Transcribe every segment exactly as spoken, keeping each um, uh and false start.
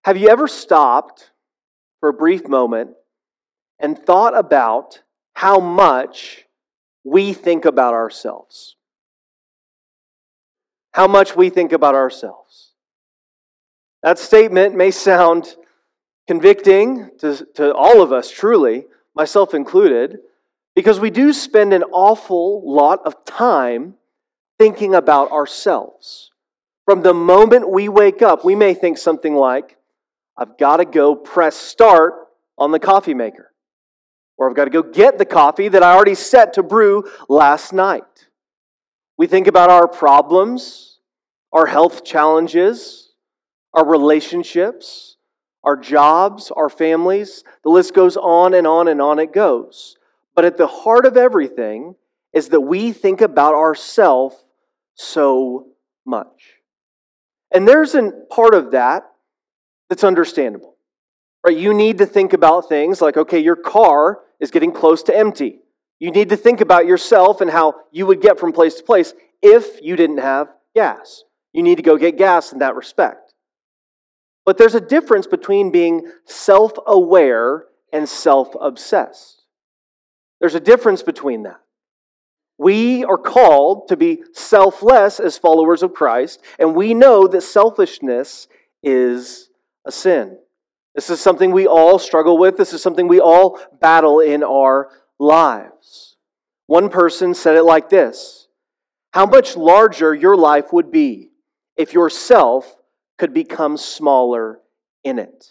Have you ever stopped for a brief moment and thought about how much we think about ourselves? How much we think about ourselves. That statement may sound convicting to, to all of us, truly, myself included, because we do spend an awful lot of time thinking about ourselves. From the moment we wake up, we may think something like, I've got to go press start on the coffee maker. Or I've got to go get the coffee that I already set to brew last night. We think about our problems, our health challenges, our relationships, our jobs, our families. The list goes on and on and on it goes. But at the heart of everything is that we think about ourselves so much. And there's a part of that that's understandable. Right? You need to think about things like, okay, your car is getting close to empty. You need to think about yourself and how you would get from place to place if you didn't have gas. You need to go get gas in that respect. But there's a difference between being self-aware and self-obsessed. There's a difference between that. We are called to be selfless as followers of Christ, and we know that selfishness is a sin. This is something we all struggle with. This is something we all battle in our lives. One person said it like this: how much larger your life would be if yourself could become smaller in it.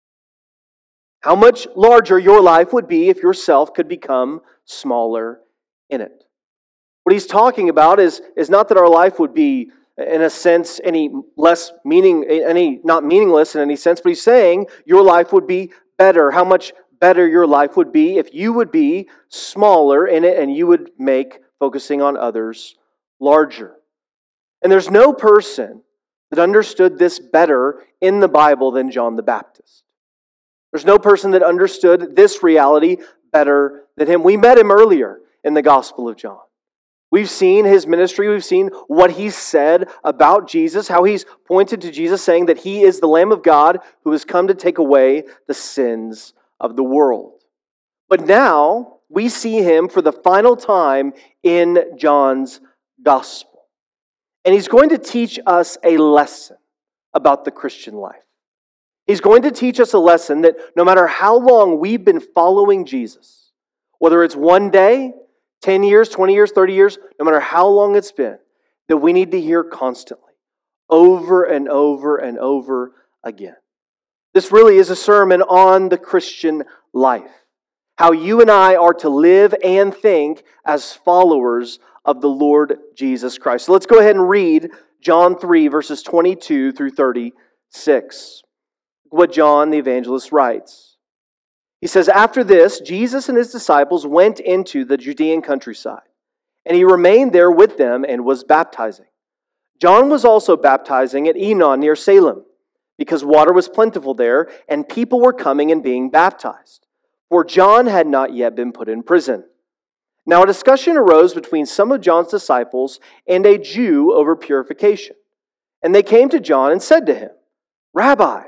How much larger your life would be if yourself could become smaller in it. What he's talking about is, is not that our life would be, in a sense, any less meaning, any not meaningless in any sense, but he's saying your life would be better. How much better your life would be if you would be smaller in it and you would make focusing on others larger. And there's no person that understood this better in the Bible than John the Baptist. There's no person that understood this reality better than him. We met him earlier in the Gospel of John. We've seen his ministry. We've seen what he said about Jesus, how he's pointed to Jesus, saying that he is the Lamb of God who has come to take away the sins of the world. But now we see him for the final time in John's Gospel. And he's going to teach us a lesson about the Christian life. He's going to teach us a lesson that no matter how long we've been following Jesus, whether it's one day, ten years, twenty years, thirty years, no matter how long it's been, that we need to hear constantly, over and over and over again. This really is a sermon on the Christian life. How you and I are to live and think as followers of the Lord Jesus Christ. So let's go ahead and read John three, verses twenty-two through thirty-six. What John the evangelist writes. He says, after this, Jesus and his disciples went into the Judean countryside, and he remained there with them and was baptizing. John was also baptizing at Enon near Salem, because water was plentiful there, and people were coming and being baptized. For John had not yet been put in prison. Now a discussion arose between some of John's disciples and a Jew over purification. And they came to John and said to him, Rabbi,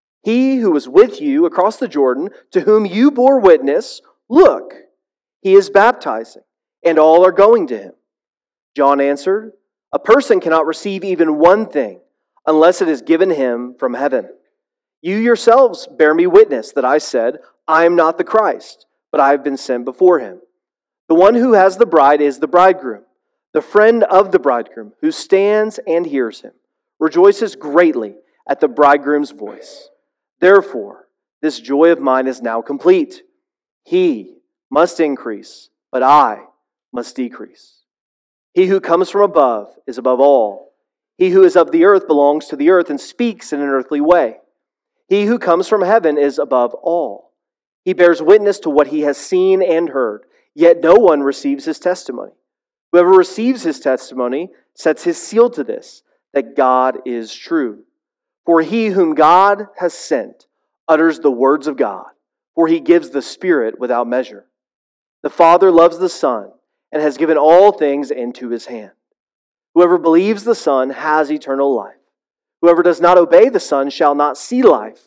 he who was with you across the Jordan, to whom you bore witness, look, he is baptizing, and all are going to him. John answered, a person cannot receive even one thing unless it is given him from heaven. You yourselves bear me witness that I said, I am not the Christ, but I have been sent before him. The one who has the bride is the bridegroom. The friend of the bridegroom, who stands and hears him, rejoices greatly at the bridegroom's voice. Therefore, this joy of mine is now complete. He must increase, but I must decrease. He who comes from above is above all. He who is of the earth belongs to the earth and speaks in an earthly way. He who comes from heaven is above all. He bears witness to what he has seen and heard, yet no one receives his testimony. Whoever receives his testimony sets his seal to this, that God is true. For he whom God has sent utters the words of God, for he gives the Spirit without measure. The Father loves the Son and has given all things into his hand. Whoever believes the Son has eternal life. Whoever does not obey the Son shall not see life,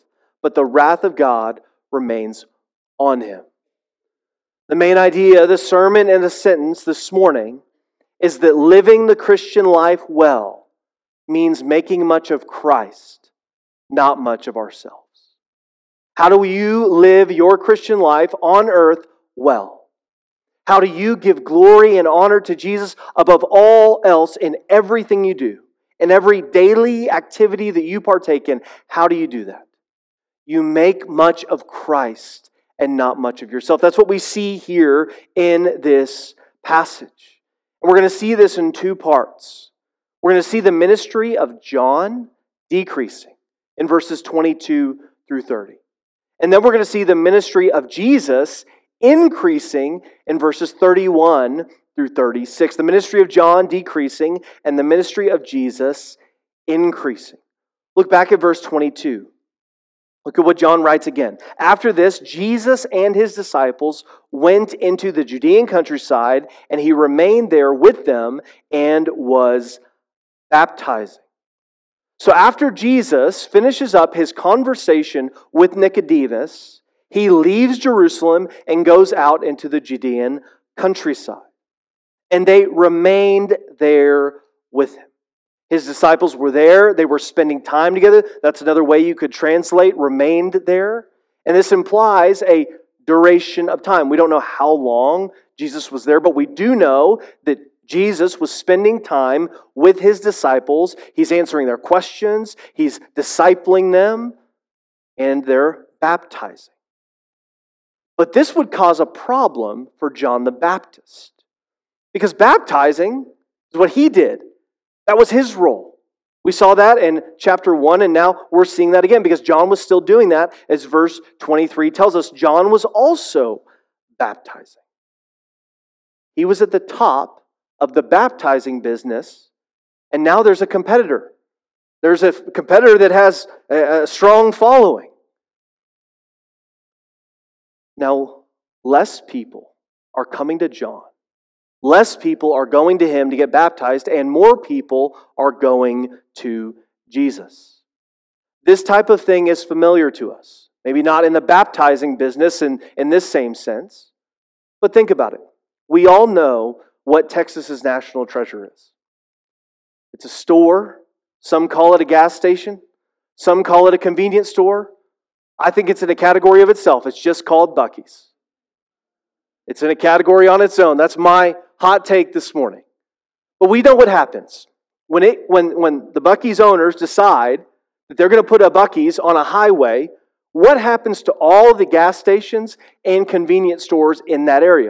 but the wrath of God remains on him. The main idea of the sermon in a sentence this morning is that living the Christian life well means making much of Christ, not much of ourselves. How do you live your Christian life on earth well? How do you give glory and honor to Jesus above all else in everything you do? In every daily activity that you partake in, how do you do that? You make much of Christ and not much of yourself. That's what we see here in this passage. And we're going to see this in two parts. We're going to see the ministry of John decreasing in verses twenty-two through thirty. And then we're going to see the ministry of Jesus increasing in verses thirty-one through thirty-six. The ministry of John decreasing and the ministry of Jesus increasing. Look back at verse twenty-two. Look at what John writes again. After this, Jesus and his disciples went into the Judean countryside, and he remained there with them and was baptizing. So after Jesus finishes up his conversation with Nicodemus, he leaves Jerusalem and goes out into the Judean countryside. And they remained there with him. His disciples were there. They were spending time together. That's another way you could translate remained there. And this implies a duration of time. We don't know how long Jesus was there, but we do know that Jesus was spending time with his disciples. He's answering their questions. He's discipling them. And they're baptizing. But this would cause a problem for John the Baptist. Because baptizing is what he did. That was his role. We saw that in chapter one, and now we're seeing that again because John was still doing that, as verse twenty-three tells us. John was also baptizing. He was at the top of the baptizing business, and now there's a competitor. There's a competitor that has a strong following. Now, less people are coming to John. Less people are going to him to get baptized, and more people are going to Jesus. This type of thing is familiar to us. Maybe not in the baptizing business in, in this same sense, but think about it. We all know what Texas's national treasure is. It's a store. Some call it a gas station. Some call it a convenience store. I think it's in a category of itself. It's just called Buc-ee's. It's in a category on its own. That's my hot take this morning. But we know what happens. When it when, when the Buc-ee's owners decide that they're going to put a Buc-ee's on a highway, what happens to all the gas stations and convenience stores in that area?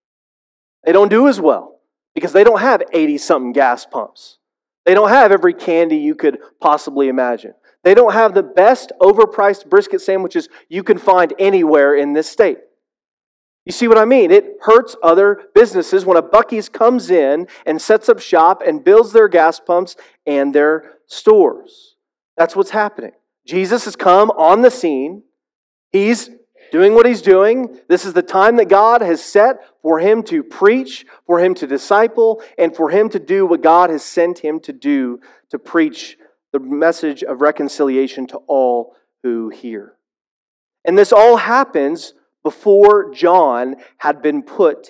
They don't do as well because they don't have eighty-something gas pumps. They don't have every candy you could possibly imagine. They don't have the best overpriced brisket sandwiches you can find anywhere in this state. You see what I mean? It hurts other businesses when a Buc-ee's comes in and sets up shop and builds their gas pumps and their stores. That's what's happening. Jesus has come on the scene. He's doing what he's doing. This is the time that God has set for him to preach, for him to disciple, and for him to do what God has sent him to do, to preach the message of reconciliation to all who hear. And this all happens before John had been put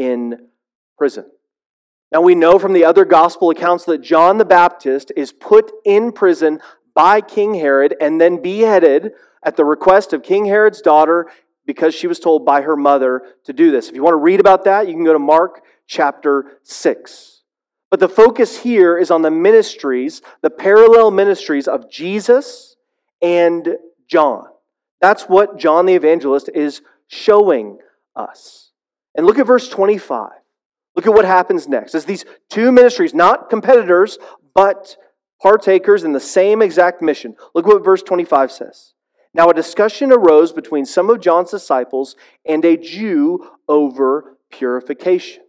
in prison. Now we know from the other gospel accounts that John the Baptist is put in prison by King Herod and then beheaded at the request of King Herod's daughter because she was told by her mother to do this. If you want to read about that, you can go to Mark chapter six. But the focus here is on the ministries, the parallel ministries of Jesus and John. That's what John the Evangelist is showing us. And look at verse twenty-five. Look at what happens next. As these two ministries, not competitors, but partakers in the same exact mission. Look what verse twenty-five says. Now a discussion arose between some of John's disciples and a Jew over purification.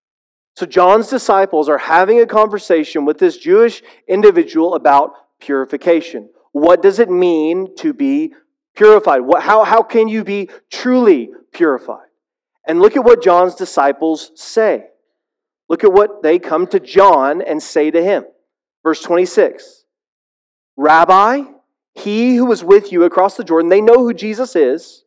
So John's disciples are having a conversation with this Jewish individual about purification. What does it mean to be purified? What, how, how can you be truly purified? And look at what John's disciples say. Look at what they come to John and say to him. Verse twenty-six. Rabbi, he who was with you across the Jordan, they know who Jesus is,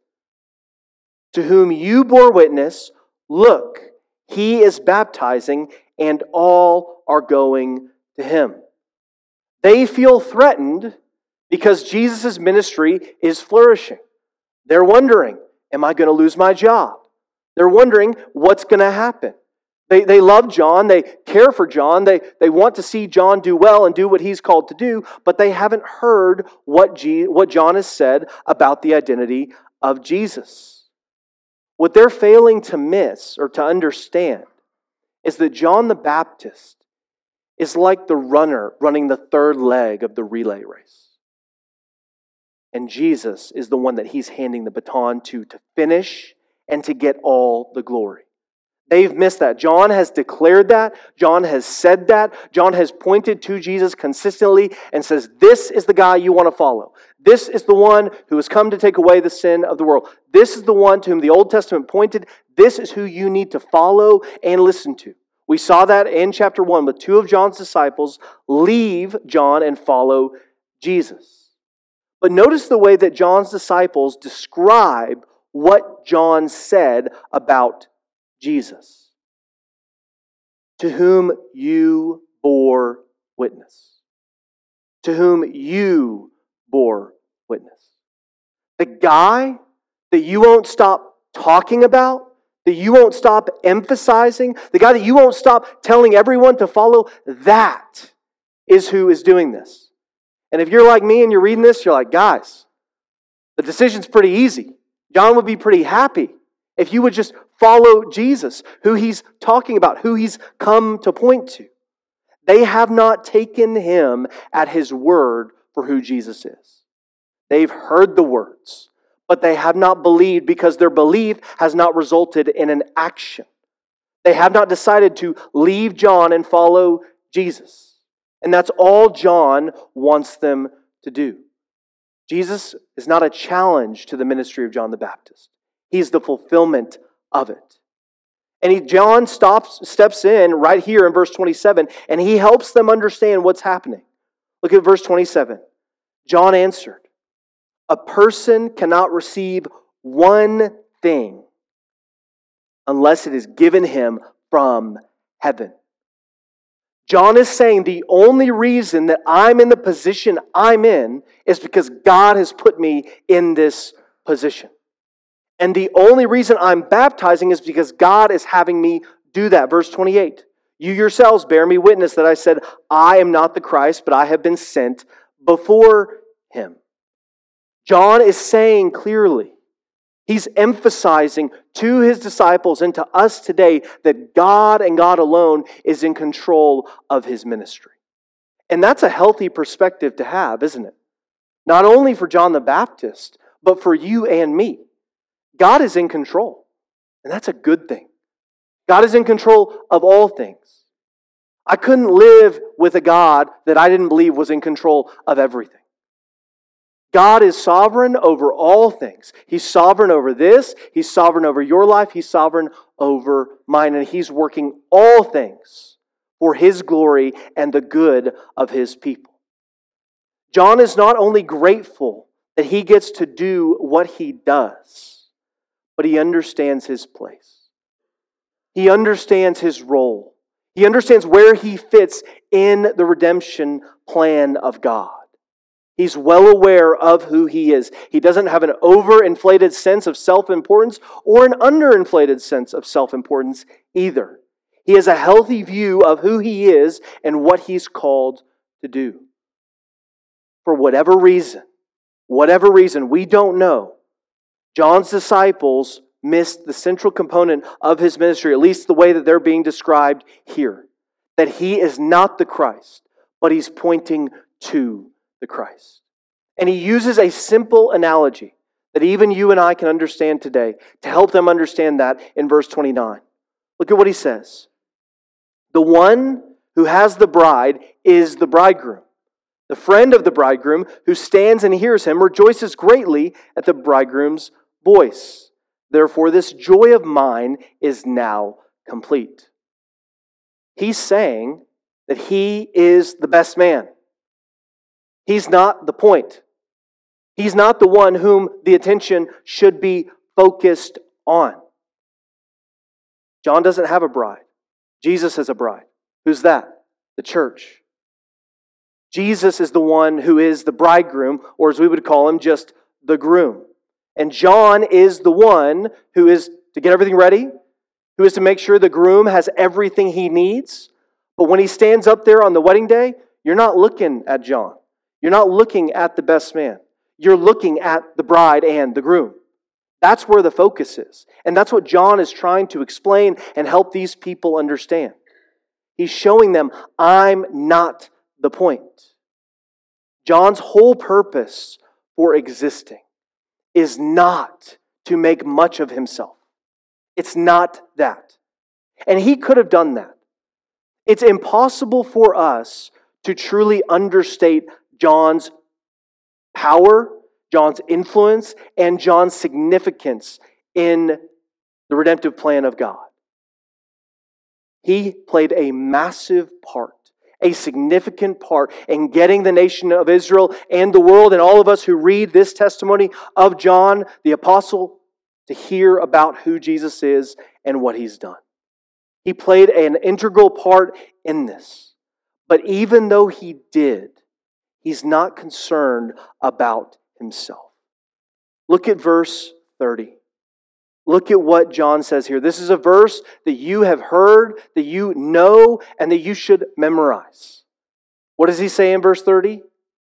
to whom you bore witness, look, he is baptizing, and all are going to him. They feel threatened because Jesus' ministry is flourishing. They're wondering, am I going to lose my job? They're wondering, what's going to happen? They, they love John, they care for John, they, they want to see John do well and do what he's called to do, but they haven't heard what, G, what John has said about the identity of Jesus. What they're failing to miss or to understand is that John the Baptist is like the runner running the third leg of the relay race. And Jesus is the one that he's handing the baton to to finish and to get all the glory. They've missed that. John has declared that. John has said that. John has pointed to Jesus consistently and says, this is the guy you want to follow. This is the one who has come to take away the sin of the world. This is the one to whom the Old Testament pointed. This is who you need to follow and listen to. We saw that in chapter one with two of John's disciples leave John and follow Jesus. But notice the way that John's disciples describe what John said about Jesus, to whom you bore witness. To whom you bore witness. The guy that you won't stop talking about, that you won't stop emphasizing, the guy that you won't stop telling everyone to follow, that is who is doing this. And if you're like me and you're reading this, you're like, guys, the decision's pretty easy. John would be pretty happy if you would just follow Jesus, who he's talking about, who he's come to point to. They have not taken him at his word for who Jesus is. They've heard the words, but they have not believed because their belief has not resulted in an action. They have not decided to leave John and follow Jesus. And that's all John wants them to do. Jesus is not a challenge to the ministry of John the Baptist. He's the fulfillment of it. And he, John stops, steps in right here in verse twenty-seven, and he helps them understand what's happening. Look at verse twenty-seven. John answered, a person cannot receive one thing unless it is given him from heaven. John is saying the only reason that I'm in the position I'm in is because God has put me in this position. And the only reason I'm baptizing is because God is having me do that. Verse twenty-eight. You yourselves bear me witness that I said, I am not the Christ, but I have been sent before him. John is saying clearly, he's emphasizing to his disciples and to us today that God and God alone is in control of his ministry. And that's a healthy perspective to have, isn't it? Not only for John the Baptist, but for you and me. God is in control, and that's a good thing. God is in control of all things. I couldn't live with a God that I didn't believe was in control of everything. God is sovereign over all things. He's sovereign over this. He's sovereign over your life. He's sovereign over mine, and He's working all things for His glory and the good of His people. John is not only grateful that he gets to do what he does, but he understands his place. He understands his role. He understands where he fits in the redemption plan of God. He's well aware of who he is. He doesn't have an overinflated sense of self-importance or an underinflated sense of self-importance either. He has a healthy view of who he is and what he's called to do. For whatever reason, whatever reason, we don't know, John's disciples missed the central component of his ministry, at least the way that they're being described here. That he is not the Christ, but he's pointing to the Christ. And he uses a simple analogy that even you and I can understand today to help them understand that in verse twenty-nine. Look at what he says. The one who has the bride is the bridegroom. The friend of the bridegroom who stands and hears him rejoices greatly at the bridegroom's voice. Therefore, this joy of mine is now complete. He's saying that he is the best man. He's not the point. He's not the one whom the attention should be focused on. John doesn't have a bride. Jesus has a bride. Who's that? The church. Jesus is the one who is the bridegroom, or as we would call him, just the groom. And John is the one who is to get everything ready, who is to make sure the groom has everything he needs. But when he stands up there on the wedding day, you're not looking at John. You're not looking at the best man. You're looking at the bride and the groom. That's where the focus is. And that's what John is trying to explain and help these people understand. He's showing them, I'm not the point. John's whole purpose for existing is not to make much of himself. It's not that. And he could have done that. It's impossible for us to truly understate John's power, John's influence, and John's significance in the redemptive plan of God. He played a massive part, a significant part in getting the nation of Israel and the world and all of us who read this testimony of John the Apostle to hear about who Jesus is and what He's done. He played an integral part in this. But even though He did, He's not concerned about Himself. Look at verse thirty. Look at what John says here. This is a verse that you have heard, that you know, and that you should memorize. What does he say in verse thirty?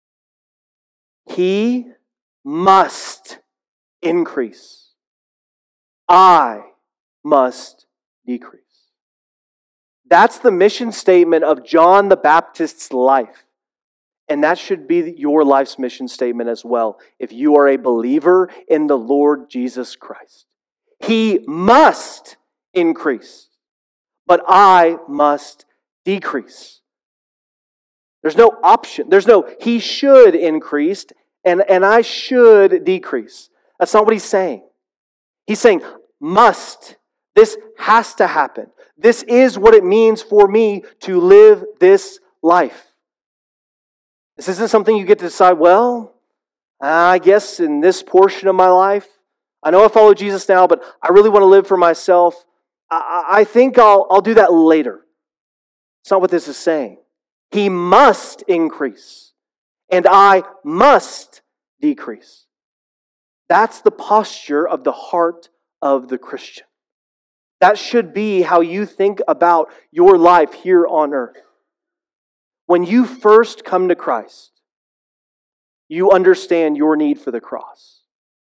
He must increase. I must decrease. That's the mission statement of John the Baptist's life. And that should be your life's mission statement as well, if you are a believer in the Lord Jesus Christ. He must increase, but I must decrease. There's no option. There's no, he should increase and, and I should decrease. That's not what he's saying. He's saying, must. This has to happen. This is what it means for me to live this life. This isn't something you get to decide, well, I guess in this portion of my life, I know I follow Jesus now, but I really want to live for myself. I, I think I'll, I'll do that later. It's not what this is saying. He must increase, and I must decrease. That's the posture of the heart of the Christian. That should be how you think about your life here on earth. When you first come to Christ, you understand your need for the cross.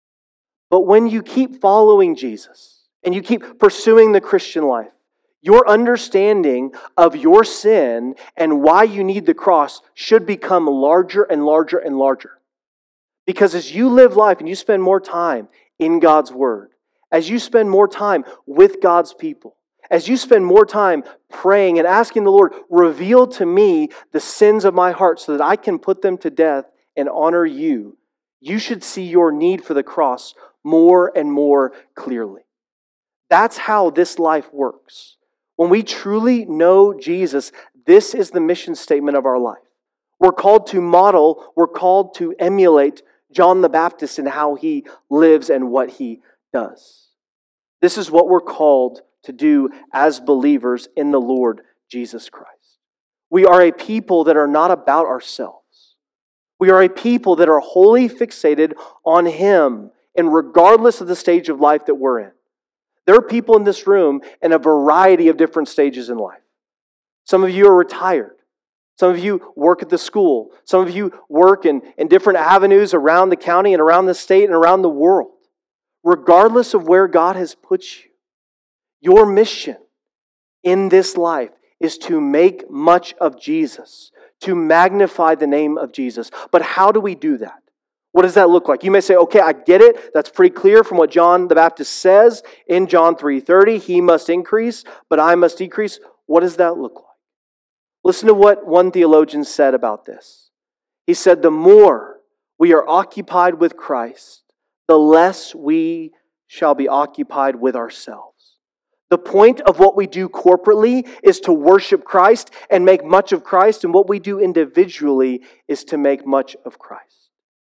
But when you keep following Jesus and you keep pursuing the Christian life, your understanding of your sin and why you need the cross should become larger and larger and larger. Because as you live life and you spend more time in God's Word, as you spend more time with God's people, as you spend more time praying and asking the Lord, reveal to me the sins of my heart so that I can put them to death and honor you, you should see your need for the cross more and more clearly. That's how this life works. When we truly know Jesus, this is the mission statement of our life. We're called to model, we're called to emulate John the Baptist in how he lives and what he does. This is what we're called to do as believers in the Lord Jesus Christ. We are a people that are not about ourselves. We are a people that are wholly fixated on Him, and regardless of the stage of life that we're in. There are people in this room in a variety of different stages in life. Some of you are retired. Some of you work at the school. Some of you work in, in different avenues around the county and around the state and around the world. Regardless of where God has put you, your mission in this life is to make much of Jesus, to magnify the name of Jesus. But how do we do that? What does that look like? You may say, okay, I get it. That's pretty clear from what John the Baptist says in John three thirty. He must increase, but I must decrease. What does that look like? Listen to what one theologian said about this. He said, the more we are occupied with Christ, the less we shall be occupied with ourselves. The point of what we do corporately is to worship Christ and make much of Christ, and what we do individually is to make much of Christ.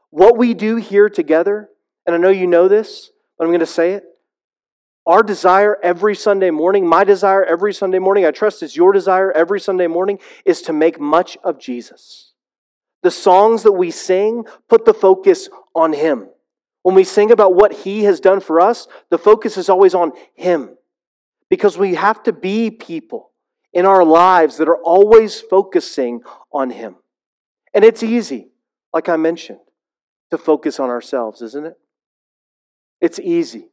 What we do here together, and I know you know this, but I'm going to say it. Our desire every Sunday morning, my desire every Sunday morning, I trust is your desire every Sunday morning, is to make much of Jesus. The songs that we sing put the focus on Him. When we sing about what He has done for us, the focus is always on Him. Because we have to be people in our lives that are always focusing on Him. And it's easy, like I mentioned, to focus on ourselves, isn't it? It's easy.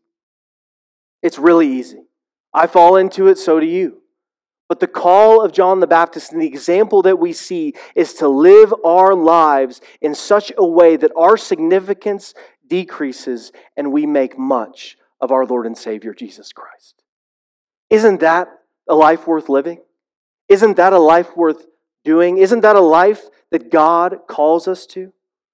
It's really easy. I fall into it, so do you. But the call of John the Baptist and the example that we see is to live our lives in such a way that our significance decreases and we make much of our Lord and Savior, Jesus Christ. Isn't that a life worth living? Isn't that a life worth doing? Isn't that a life that God calls us to?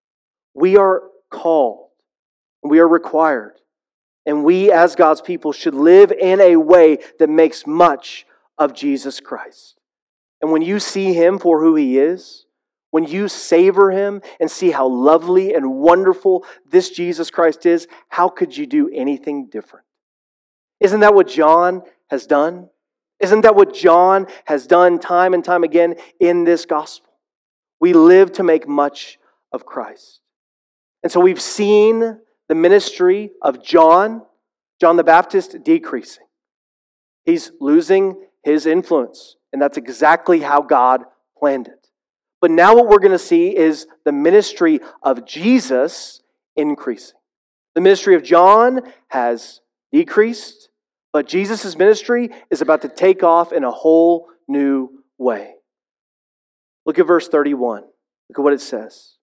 We are called. We are required. And we, as God's people, should live in a way that makes much of Jesus Christ. And when you see Him for who He is, when you savor Him and see how lovely and wonderful this Jesus Christ is, how could you do anything different? Isn't that what John has done? Isn't that what John has done time and time again in this gospel? We live to make much of Christ. And so we've seen the ministry of John, John the Baptist, decreasing. He's losing his influence. And that's exactly how God planned it. But now what we're going to see is the ministry of Jesus increasing. The ministry of John has decreased, but Jesus' ministry is about to take off in a whole new way. Look at verse thirty-one. Look at what it says.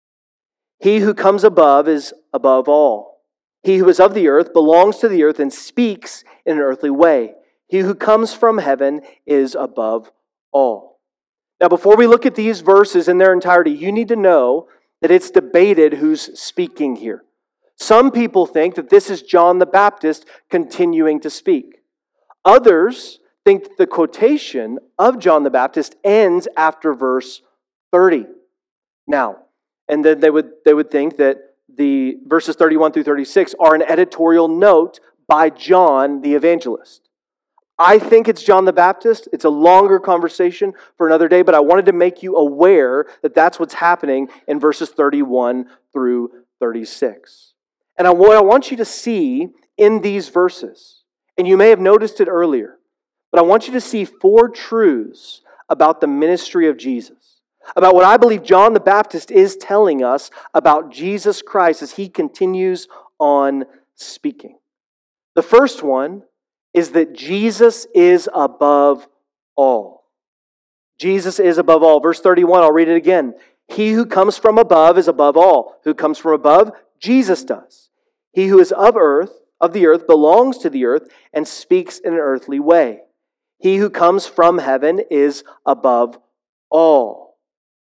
He who comes above is above all. He who is of the earth belongs to the earth and speaks in an earthly way. He who comes from heaven is above all. Now, before we look at these verses in their entirety, you need to know that it's debated who's speaking here. Some people think that this is John the Baptist continuing to speak. Others think that the quotation of John the Baptist ends after verse thirty. Now, and then they would they would think that the verses thirty-one through thirty-six are an editorial note by John the evangelist. I think it's John the Baptist. It's a longer conversation for another day, but I wanted to make you aware that that's what's happening in verses thirty-one through thirty-six. And I, what I want you to see in these verses, and you may have noticed it earlier, but I want you to see four truths about the ministry of Jesus, about what I believe John the Baptist is telling us about Jesus Christ as He continues on speaking. The first one is that Jesus is above all. Jesus is above all. Verse thirty-one, I'll read it again. He who comes from above is above all. Who comes from above? Jesus does. He who is of earth, of the earth, belongs to the earth and speaks in an earthly way. He who comes from heaven is above all.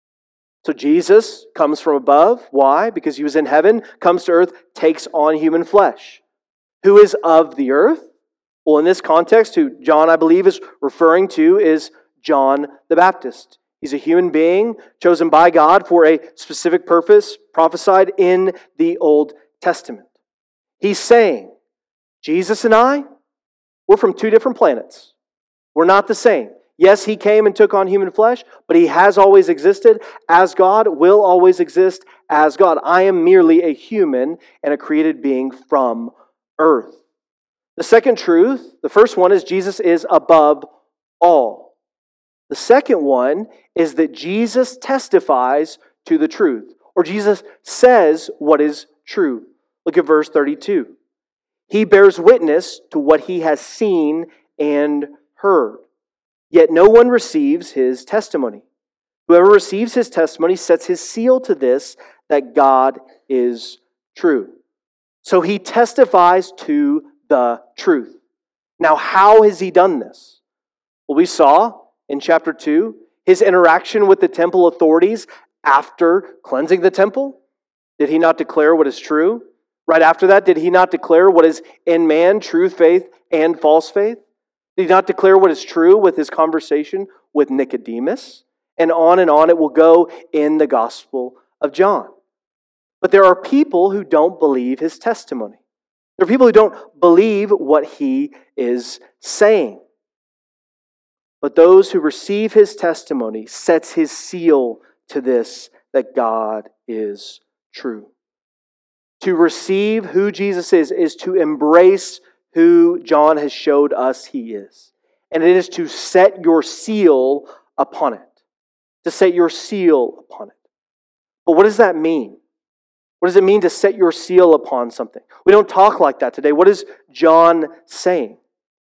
So Jesus comes from above. Why? Because He was in heaven, comes to earth, takes on human flesh. Who is of the earth? Well, in this context, who John, I believe, is referring to is John the Baptist. He's a human being chosen by God for a specific purpose, prophesied in the Old Testament. He's saying, Jesus and I, we're from two different planets. We're not the same. Yes, He came and took on human flesh, but He has always existed as God, will always exist as God. I am merely a human and a created being from earth. The second truth, the first one is Jesus is above all. The second one is that Jesus testifies to the truth, or Jesus says what is true. Look at verse thirty-two. He bears witness to what He has seen and heard, yet no one receives His testimony. Whoever receives His testimony sets his seal to this, that God is true. So He testifies to the truth. Now, how has He done this? Well, we saw in chapter two His interaction with the temple authorities after cleansing the temple. Did He not declare what is true? Right after that, did He not declare what is in man, true faith and false faith? Did He not declare what is true with His conversation with Nicodemus? And on and on it will go in the Gospel of John. But there are people who don't believe his testimony. There are people who don't believe what he is saying. But those who receive his testimony sets his seal to this, that God is true. To receive who Jesus is, is to embrace who John has showed us he is. And it is to set your seal upon it. To set your seal upon it. But what does that mean? What does it mean to set your seal upon something? We don't talk like that today. What is John saying?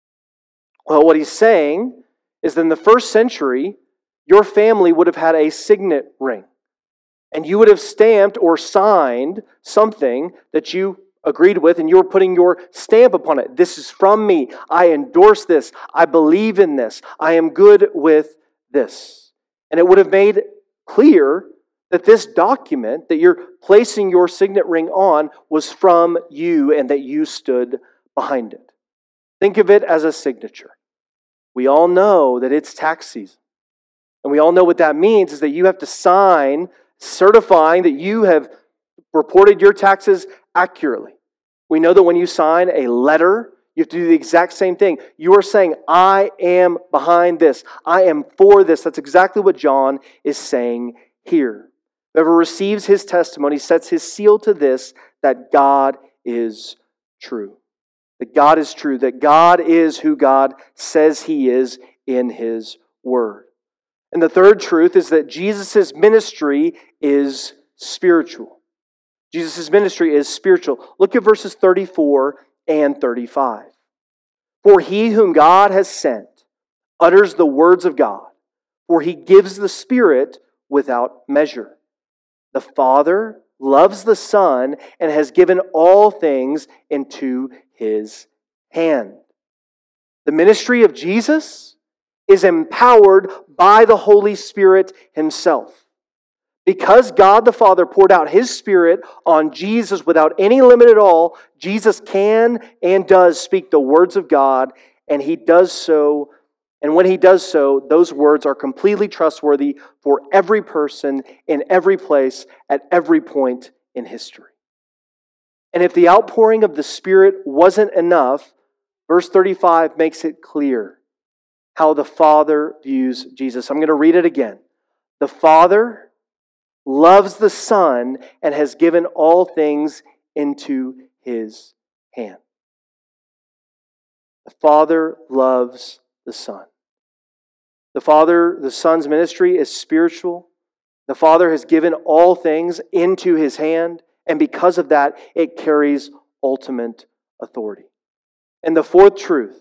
Well, what he's saying is that in the first century, your family would have had a signet ring. And you would have stamped or signed something that you agreed with, and you were putting your stamp upon it. This is from me. I endorse this. I believe in this. I am good with this. And it would have made clear that this document that you're placing your signet ring on was from you and that you stood behind it. Think of it as a signature. We all know that it's tax season. And we all know what that means is that you have to sign certifying that you have reported your taxes accurately. We know that when you sign a letter, you have to do the exact same thing. You are saying, I am behind this. I am for this. That's exactly what John is saying here. Whoever receives his testimony sets his seal to this, that God is true. That God is true. That God is who God says he is in his word. And the third truth is that Jesus' ministry is spiritual. Jesus' ministry is spiritual. Look at verses thirty-four and thirty-five. For he whom God has sent utters the words of God, for he gives the Spirit without measure. The Father loves the Son and has given all things into his hand. The ministry of Jesus is empowered by the Holy Spirit himself. Because God the Father poured out his Spirit on Jesus without any limit at all, Jesus can and does speak the words of God, and he does so. And when he does so, those words are completely trustworthy for every person, in every place, at every point in history. And if the outpouring of the Spirit wasn't enough, verse thirty-five makes it clear how the Father views Jesus. I'm going to read it again. The Father loves the Son and has given all things into his hand. The Father loves the Son. The Father, the Son's ministry is spiritual. The Father has given all things into his hand, and because of that, it carries ultimate authority. And the fourth truth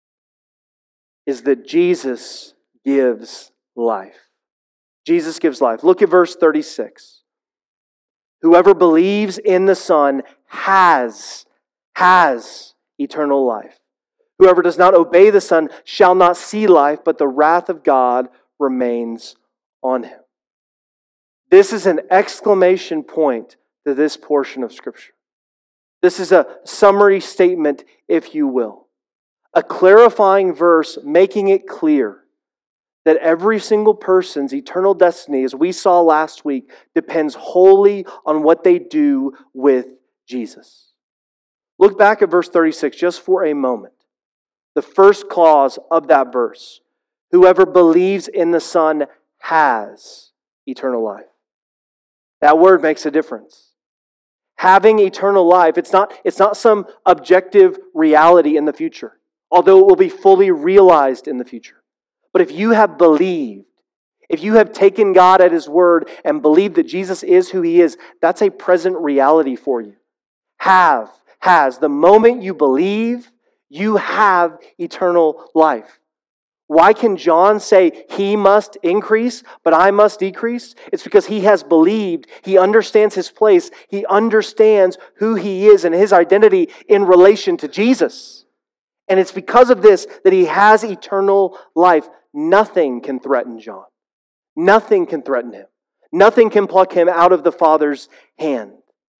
is that Jesus gives life. Jesus gives life. Look at verse thirty-six. Whoever believes in the Son has, has eternal life. Whoever does not obey the Son shall not see life, but the wrath of God remains on him. This is an exclamation point to this portion of Scripture. This is a summary statement, if you will. A clarifying verse making it clear that every single person's eternal destiny, as we saw last week, depends wholly on what they do with Jesus. Look back at verse thirty-six just for a moment. The first clause of that verse. Whoever believes in the Son has eternal life. That word makes a difference. Having eternal life, it's not, it's not some objective reality in the future, although it will be fully realized in the future. But if you have believed, if you have taken God at his word and believed that Jesus is who he is, that's a present reality for you. Have, has. The moment you believe, you have eternal life. Why can John say he must increase, but I must decrease? It's because he has believed. He understands his place. He understands who he is and his identity in relation to Jesus. And it's because of this that he has eternal life. Nothing can threaten John. Nothing can threaten him. Nothing can pluck him out of the Father's hand.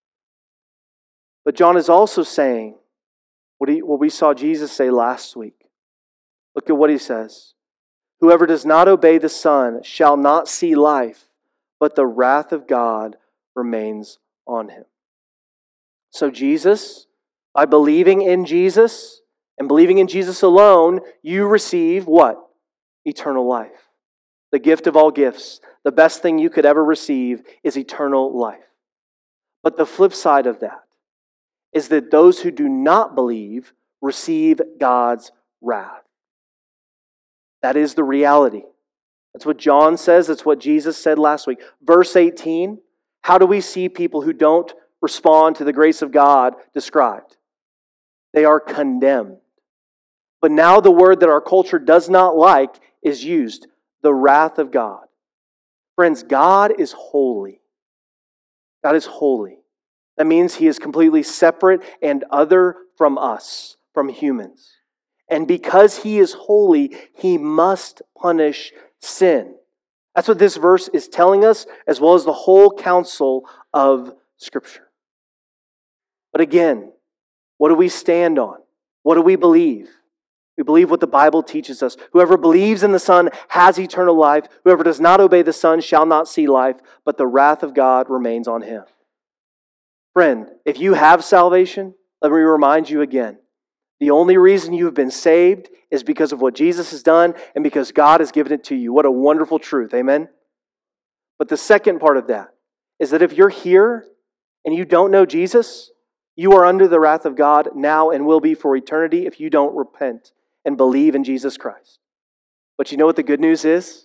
But John is also saying what, he, what we saw Jesus say last week. Look at what he says. Whoever does not obey the Son shall not see life, but the wrath of God remains on him. So Jesus, by believing in Jesus and believing in Jesus alone, you receive what? Eternal life. The gift of all gifts. The best thing you could ever receive is eternal life. But the flip side of that is that those who do not believe receive God's wrath. That is the reality. That's what John says. That's what Jesus said last week. Verse eighteen, how do we see people who don't respond to the grace of God described? They are condemned. But now the word that our culture does not like is used, the wrath of God. Friends, God is holy. God is holy. That means He is completely separate and other from us, from humans. And because He is holy, He must punish sin. That's what this verse is telling us, as well as the whole counsel of Scripture. But again, what do we stand on? What do we believe? We believe what the Bible teaches us. Whoever believes in the Son has eternal life. Whoever does not obey the Son shall not see life, but the wrath of God remains on him. Friend, if you have salvation, let me remind you again. The only reason you have been saved is because of what Jesus has done and because God has given it to you. What a wonderful truth. Amen? But the second part of that is that if you're here and you don't know Jesus, you are under the wrath of God now and will be for eternity if you don't repent and believe in Jesus Christ. But you know what the good news is?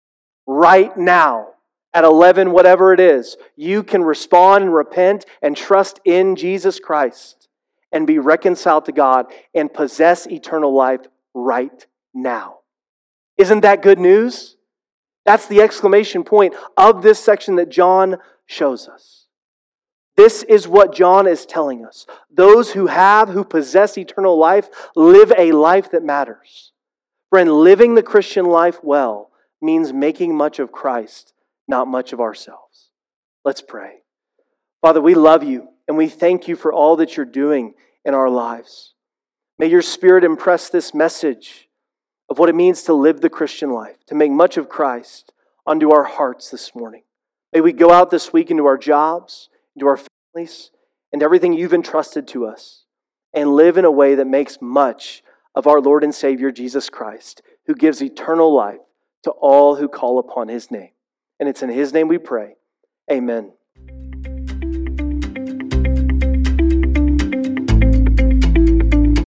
Right now, at eleven, whatever it is, you can respond and repent and trust in Jesus Christ and be reconciled to God and possess eternal life right now. Isn't that good news? That's the exclamation point of this section that John shows us. This is what John is telling us. Those who have, who possess eternal life, live a life that matters. Friend, living the Christian life well means making much of Christ, not much of ourselves. Let's pray. Father, we love you and we thank you for all that you're doing in our lives. May your Spirit impress this message of what it means to live the Christian life, to make much of Christ onto our hearts this morning. May we go out this week into our jobs, into our families, and everything you've entrusted to us, and live in a way that makes much of our Lord and Savior Jesus Christ, who gives eternal life to all who call upon His name. And it's in His name we pray. Amen.